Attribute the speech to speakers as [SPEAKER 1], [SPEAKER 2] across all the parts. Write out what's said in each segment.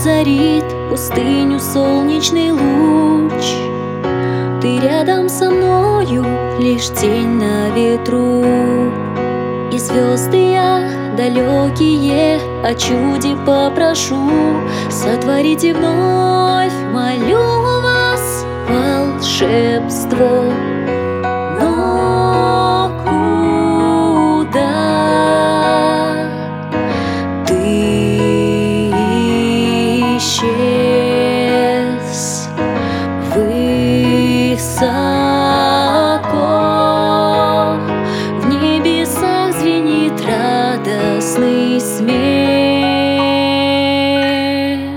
[SPEAKER 1] озарит пустыню солнечный луч. Ты рядом со мною, лишь тень на ветру. И звезды я далекие о чуде попрошу. Сотворите вновь, молю вас, волшебство. Но куда ты исчез? Высоко в небесах звенит радостный смех.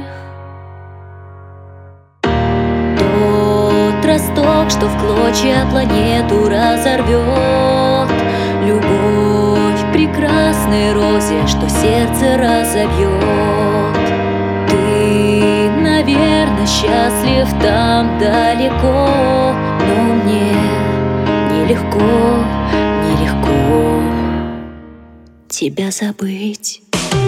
[SPEAKER 1] Тот росток, что в клочья планету разорвет, любовь прекрасной розе, что сердце разобьет. Ты, наверное, счастлив там далеко, но мне нелегко, нелегко тебя забыть.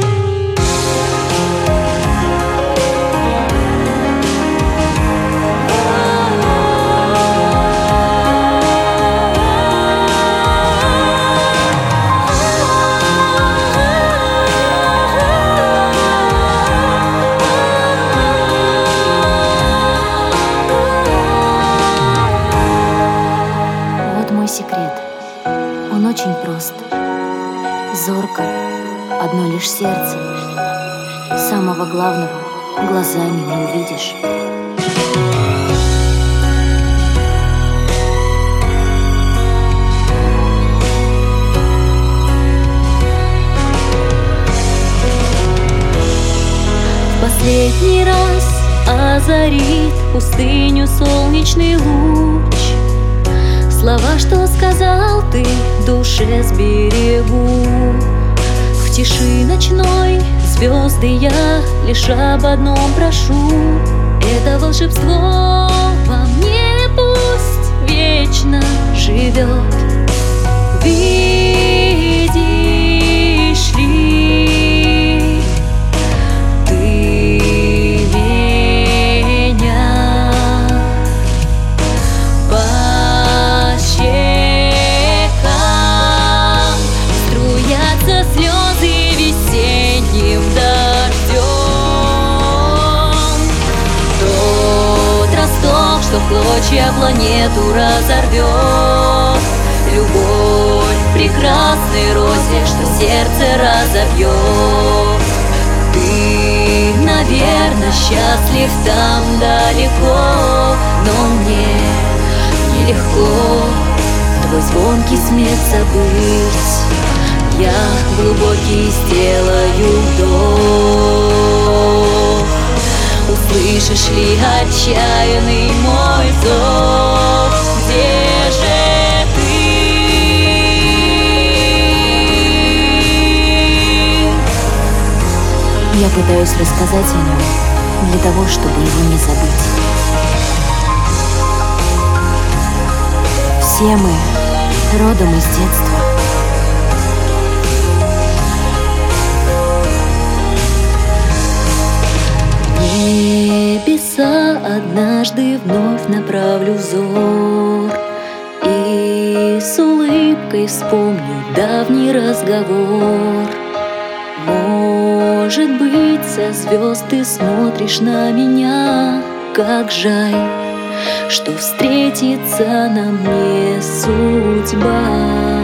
[SPEAKER 2] Секрет, он очень прост. Зорко, одно лишь сердце. Самого главного глазами не увидишь.
[SPEAKER 1] В последний раз озарит пустыню солнечный луч. Слова, что сказал ты, душе сберегу. В тиши ночной звезды я лишь об одном прошу. Это волшебство во мне пусть вечно живет. Видишь ли ты меня? Слезы весенним дождем. Тот росток, что в клочья планету разорвет, любовь прекрасной розе, что сердце разобьет. Ты, наверное, счастлив там далеко, но мне нелегко твой звонкий смех забыть. Я глубокий сделаю вдох. Услышишь ли отчаянный мой зов? Где же ты?
[SPEAKER 2] Я пытаюсь рассказать о нем для того, чтобы его не забыть. Все мы родом из детства.
[SPEAKER 1] Небеса однажды вновь направлю взор и с улыбкой вспомню давний разговор. Может быть, со звезд ты смотришь на меня. Как жаль, что встретиться нам не судьба.